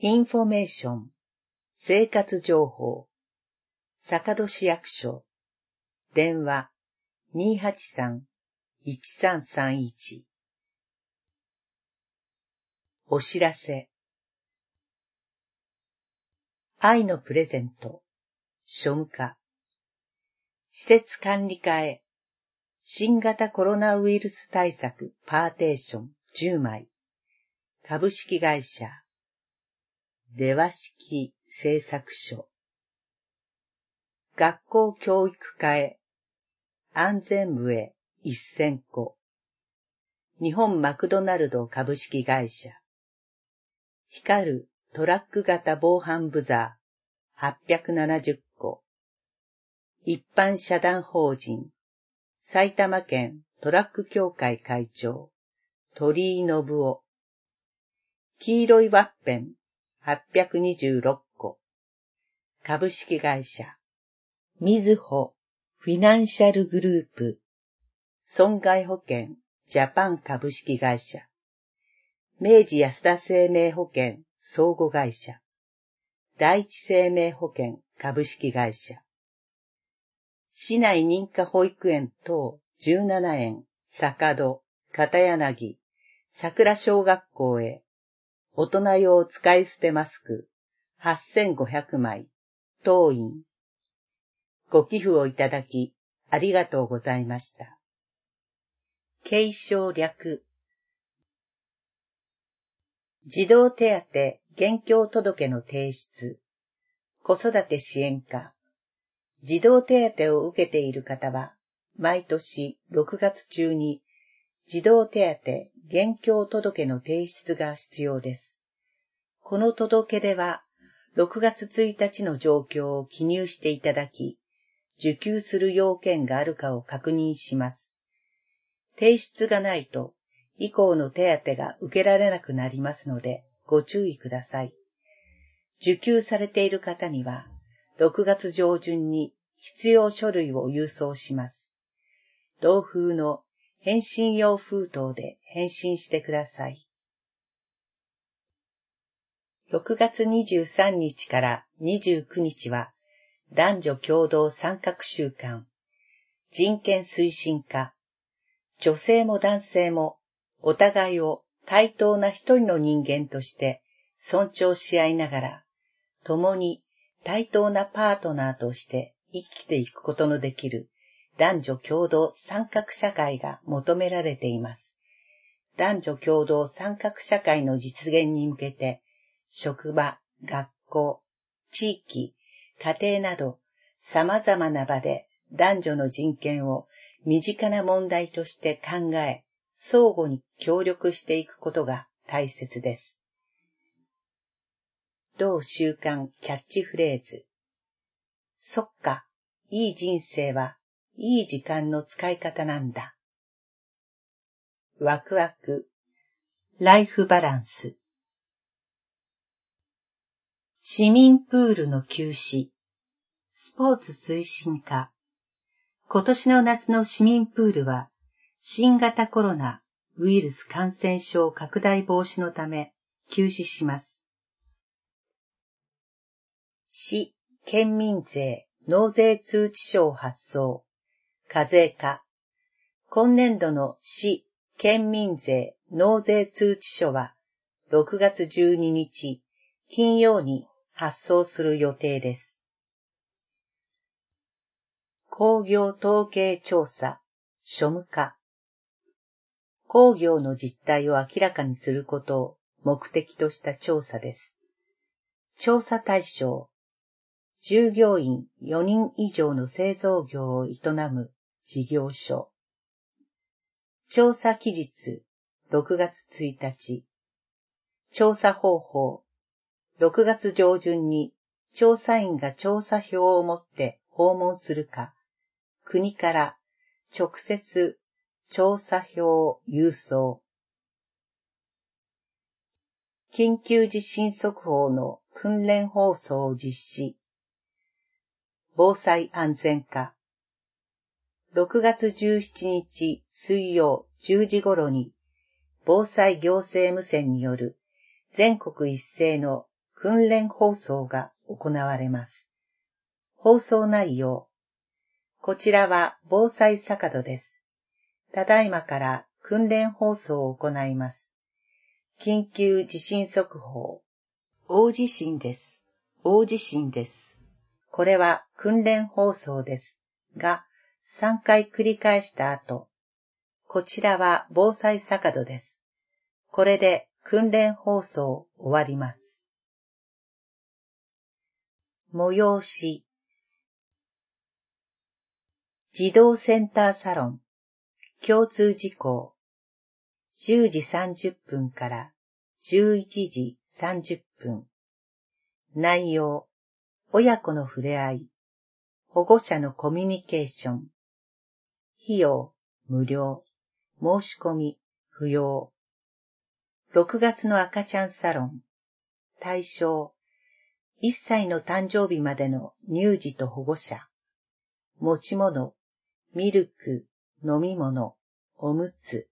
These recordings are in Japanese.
インフォメーション、生活情報、坂戸市役所、電話283-1331。お知らせ。愛のプレゼント、庶務課。施設管理課へ、新型コロナウイルス対策パーテーション10枚。株式会社、出羽式製作所。学校教育課へ、安全部へ1000個。日本マクドナルド株式会社。光るトラック型防犯ブザー870個。一般社団法人、埼玉県トラック協会会長、鳥居信夫。黄色いワッペン826個。株式会社、みずほフィナンシャルグループ。損害保険ジャパン株式会社。明治安田生命保険相互会社。第一生命保険株式会社。市内認可保育園等17園、坂戸、片柳、桜小学校へ、大人用使い捨てマスク8500枚、当院。ご寄付をいただき、ありがとうございました。継承略。児童手当現況届の提出。子育て支援課。児童手当を受けている方は、毎年6月中に児童手当現況届の提出が必要です。この届け出は、6月1日の状況を記入していただき、受給する要件があるかを確認します。提出がないと、以降の手当が受けられなくなりますので、ご注意ください。受給されている方には、6月上旬に必要書類を郵送します。同封の返信用封筒で返信してください。6月23日から29日は、男女共同参画週間、人権推進課、女性も男性もお互いを対等な一人の人間として尊重し合いながら、共に対等なパートナーとして生きていくことのできる男女共同参画社会が求められています。男女共同参画社会の実現に向けて、職場、学校、地域、家庭など様々な場で男女の人権を身近な問題として考え、相互に協力していくことが大切です。同週刊キャッチフレーズ。そっか、いい人生はいい時間の使い方なんだ。ワクワク、ライフバランス。市民プールの休止、スポーツ推進課。今年の夏の市民プールは、新型コロナウイルス感染症拡大防止のため休止します。市、県民税、納税通知書を発送。課税課。今年度の市、県民税、納税通知書は、6月12日、金曜に発送する予定です。工業統計調査、庶務課。工業の実態を明らかにすることを目的とした調査です。調査対象、従業員4人以上の製造業を営む事業所。調査期日、6月1日。調査方法、6月上旬に調査員が調査票を持って訪問するか、国から直接調査票郵送。緊急地震速報の訓練放送を実施。防災安全課。6月17日水曜10時頃に防災行政無線による全国一斉の訓練放送が行われます。放送内容。こちらは防災坂戸です。ただいまから訓練放送を行います。緊急地震速報。大地震です。大地震です。これは訓練放送ですが、3回繰り返した後、こちらは防災坂戸です。これで訓練放送終わります。催し。児童センターサロン。共通事項。10時30分から11時30分。内容。親子の触れ合い。保護者のコミュニケーション。費用、無料。申し込み、不要。6月の赤ちゃんサロン。対象。1歳の誕生日までの乳児と保護者。持ち物、ミルク、飲み物、おむつ。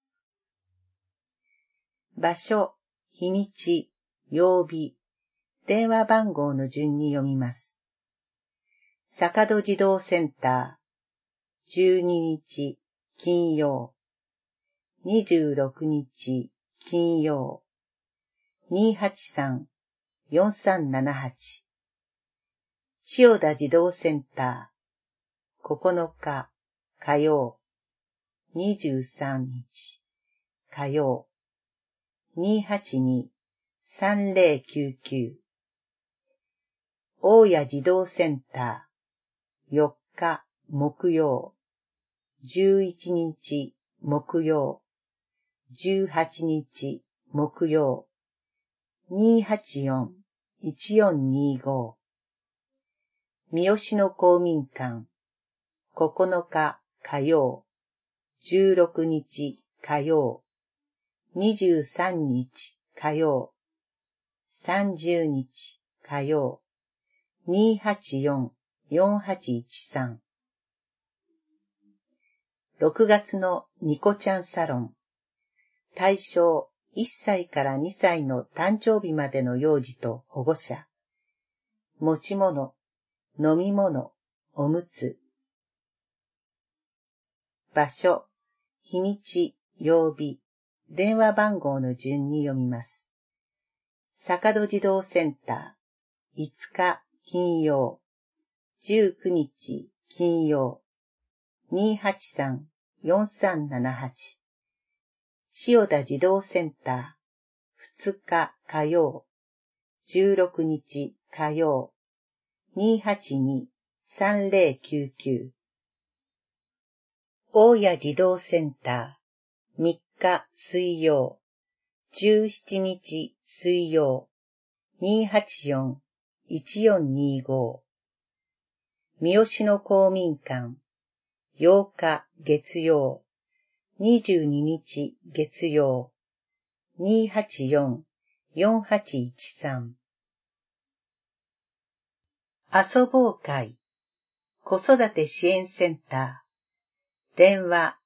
場所、日にち、曜日、電話番号の順に読みます。坂戸児童センター、12日金曜、26日金曜、283-4378。千代田児童センター、9日火曜、23日火曜、282-3099。大谷児童センター、4日木曜、11日木曜、18日木曜、284-1425。三好の公民館、9日火曜、16日火曜、23日火曜、30日火曜、284-4813。6月のニコちゃんサロン。対象1歳から2歳の誕生日までの幼児と保護者。持ち物、飲み物、おむつ。場所、日にち、曜日、電話番号の順に読みます。坂戸児童センター、5日金曜、19日金曜、283-4378。千代田児童センター、2日火曜、16日火曜、282-3099。大谷児童センター、3日水曜、17日水曜、284-1425。三好の公民館、8日月曜、22日月曜、284-4813。遊ぼう会、子育て支援センター、電話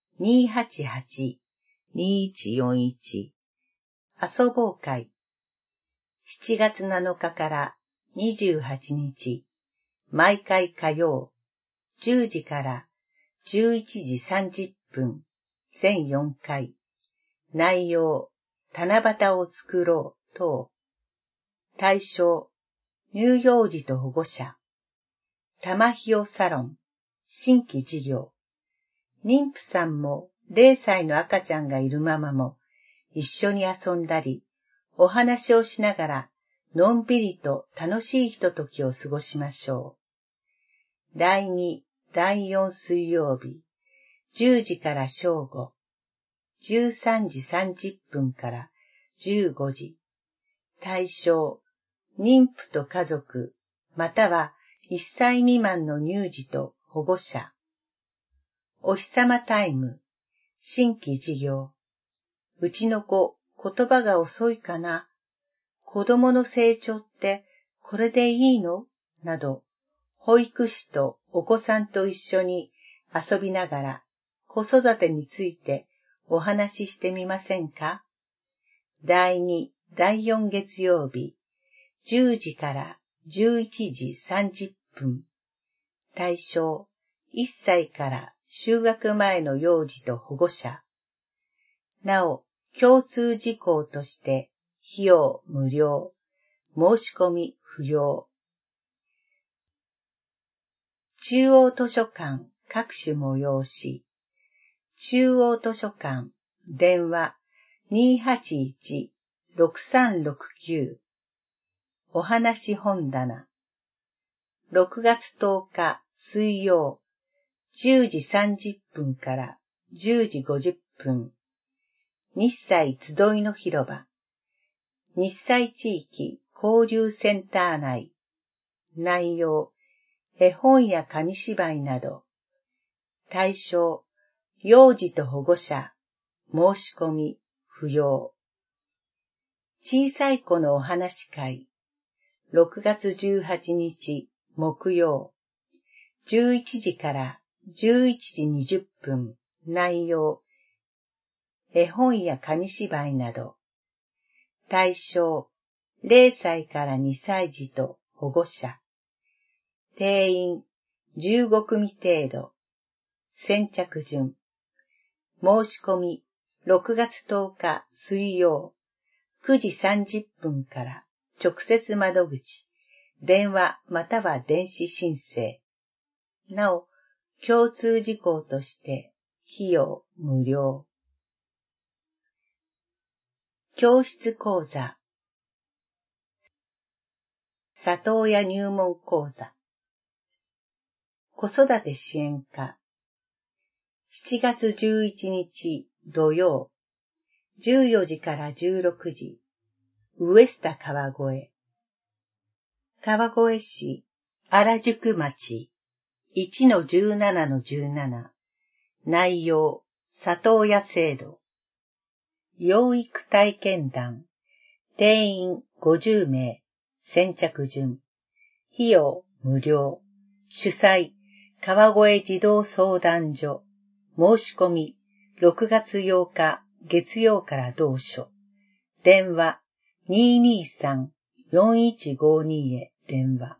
288-2141。遊ぼう会、7月7日から28日、毎回火曜、10時から11時30分、全4回。内容、七夕を作ろう等。対象、乳幼児と保護者。玉ひよサロン、新規事業。妊婦さんも0歳の赤ちゃんがいるママも一緒に遊んだり、お話をしながらのんびりと楽しいひとときを過ごしましょう。第2、第4水曜日、10時から正午、13時30分から15時。対象、妊婦と家族、または1歳未満の乳児と保護者。お日様タイム、新規事業。うちの子、言葉が遅いかな。子供の成長ってこれでいいの？など、保育士とお子さんと一緒に遊びながら子育てについてお話ししてみませんか？第2、第4月曜日、 10時から11時30分。対象、1歳から就学前の幼児と保護者。なお、共通事項として、費用無料、申し込み不要。中央図書館各種催し。中央図書館、電話281-6369。お話本棚。6月10日水曜、10時30分から10時50分。日祭集いの広場。日祭地域交流センター内。内容、絵本や紙芝居など。対象、幼児と保護者。申し込み不要。小さい子のお話会。6月18日木曜。11時から11時20分。内容、絵本や紙芝居など。対象、0歳から2歳児と保護者。定員、15組程度。先着順。申し込み、6月10日水曜、9時30分から直接窓口、電話または電子申請。なお、共通事項として、費用無料。教室講座。里親入門講座。子育て支援課。7月11日土曜、14時から16時、ウエスタ川越。川越市、原宿町、1-17-17。内容、里親制度。養育体験談。定員50名。先着順。費用無料。主催、川越児童相談所。申し込み、6月8日月曜から同所。電話、223-4152へ電話。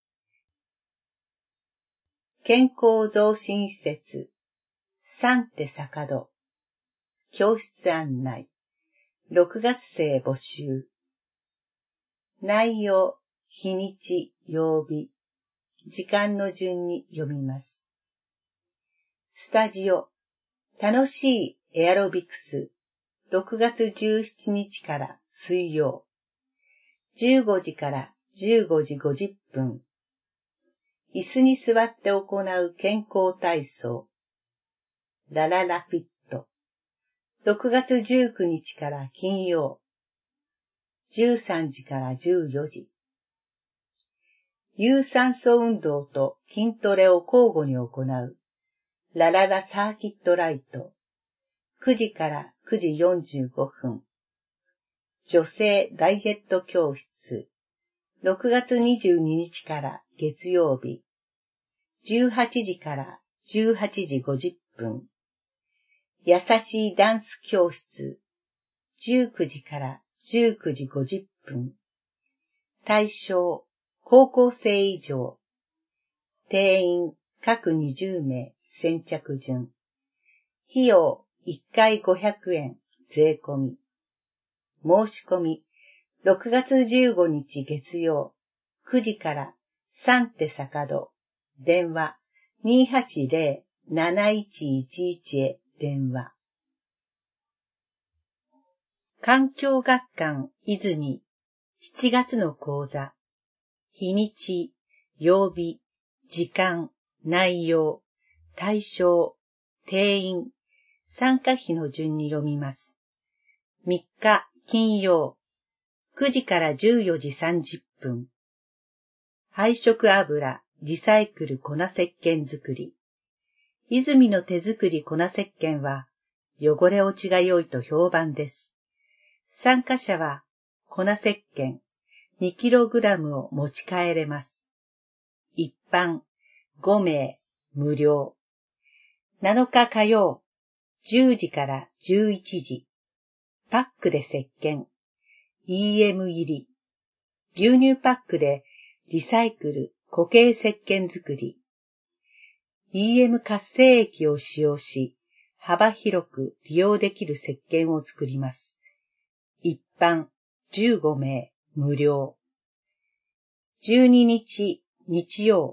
健康増進施設、サンテ坂戸。教室案内、6月生募集。内容、日にち、曜日、時間の順に読みます。スタジオ、楽しいエアロビクス、6月17日から水曜、15時から15時50分。椅子に座って行う健康体操、ラララフィット、6月19日から金曜、13時から14時。有酸素運動と筋トレを交互に行う、ラララサーキットライト、9時から9時45分。女性ダイエット教室、6月22日から月曜日、18時から18時50分。優しいダンス教室、19時から19時50分。対象、高校生以上。定員、各20名、先着順。費用、1回500円、税込み。申し込み、6月15日月曜、9時からサンテ坂戸、電話 280-7111 へ電話。環境学館泉、7月の講座。日にち、曜日、時間、内容、対象、定員、参加費の順に読みます。3日、金曜、9時から14時30分。配色油、リサイクル粉石鹸作り。泉の手作り粉石鹸は、汚れ落ちが良いと評判です。参加者は、粉石鹸 2kg を持ち帰れます。一般、5名、無料。7日火曜、10時から11時。パックで石鹸、EM 入り。 牛乳パックでリサイクル固形石鹸作り。EM 活性液を使用し、幅広く利用できる石鹸を作ります。一般15名無料。12日日曜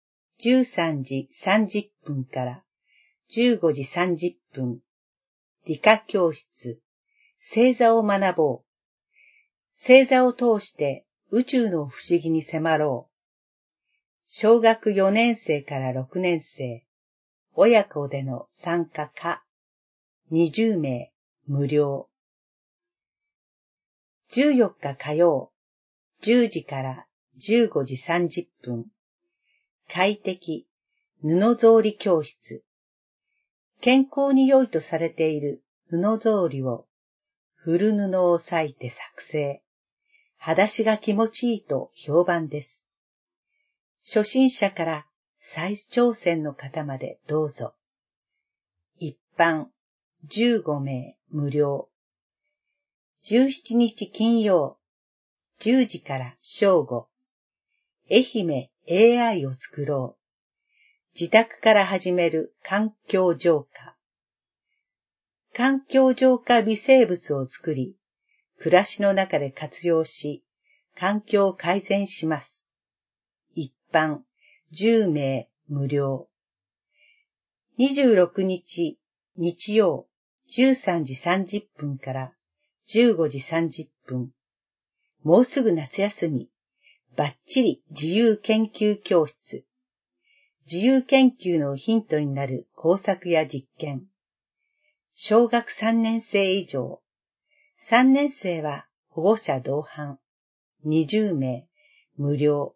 13時30分から15時30分。理科教室。星座を学ぼう。星座を通して宇宙の不思議に迫ろう。小学4年生から6年生。親子での参加可。20名無料。14日火曜。10時から15時30分。快適布草履教室。健康に良いとされている布草履を古布を裂いて作成。裸足が気持ちいいと評判です。初心者から再挑戦の方までどうぞ。一般15名無料。17日金曜10時から正午。愛媛 AI を作ろう。自宅から始める環境浄化。環境浄化微生物を作り、暮らしの中で活用し、環境を改善します。一般10名無料。26日日曜13時30分から15時30分。もうすぐ夏休み。バッチリ自由研究教室。自由研究のヒントになる工作や実験。小学3年生以上。3年生は保護者同伴。20名無料。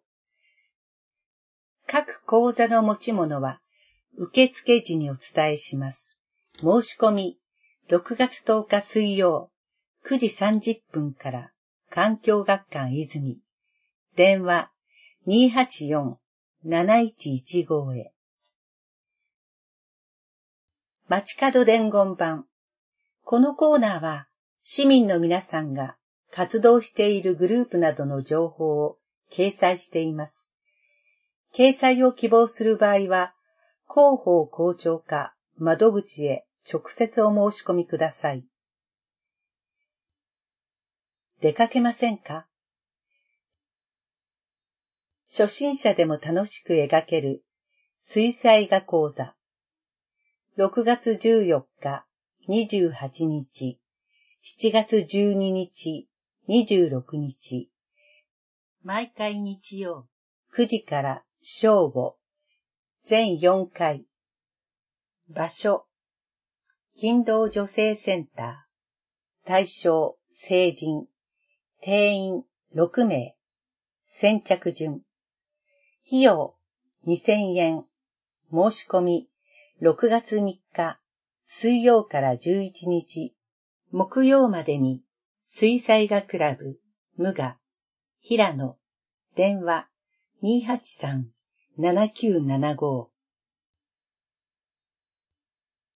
各講座の持ち物は受付時にお伝えします。申し込み6月10日水曜9時30分から環境学館泉。電話 284-7115 へ。街角伝言板。このコーナーは市民の皆さんが活動しているグループなどの情報を掲載しています。掲載を希望する場合は、広報校長課窓口へ直接お申し込みください。出かけませんか？初心者でも楽しく描ける水彩画講座。6月14日、28日、7月12日、26日。毎回日曜、9時から正午。全4回。場所。勤労女性センター。対象、成人。定員、6名。先着順。費用、2000円。申し込み、6月3日、水曜から11日、木曜までに、水彩画クラブ、無我、平野、電話、283-7975